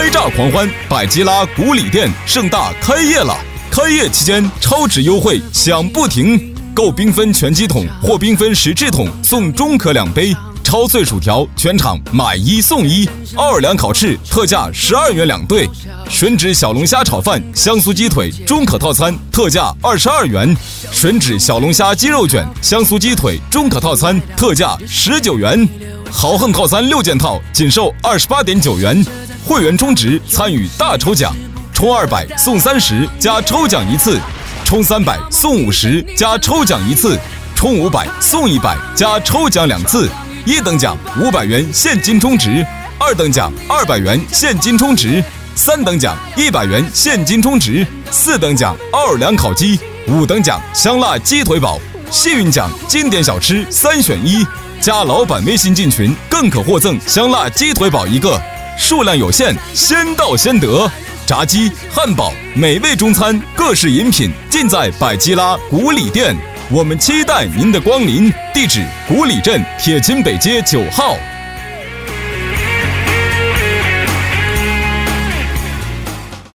开炸狂欢，百吉拉古里店盛大开业了！开业期间超值优惠享不停，购缤纷全鸡桶或缤纷实质桶送中可2杯，超脆薯条全场买1送1，奥尔良烤翅特价12元2对，吮指小龙虾炒饭、香酥鸡腿中可套餐特价22元，吮指小龙虾鸡肉卷、香酥鸡腿中可套餐特价19元，豪横套餐6件套仅售28.9元。会员充值参与大抽奖，充200送30加抽奖1次，充300送50加抽奖1次，充500送100加抽奖2次。1等奖500元现金充值，2等奖200元现金充值，3等奖100元现金充值，4等奖奥尔良烤鸡，5等奖香辣鸡腿堡，幸运奖经典小吃3选1，加老板微信进群更可获赠香辣鸡腿堡1个，数量有限，先到先得。炸鸡、汉堡、美味中餐、各式饮品尽在百吉拉古里店，我们期待您的光临。地址：古里镇铁金北街9号。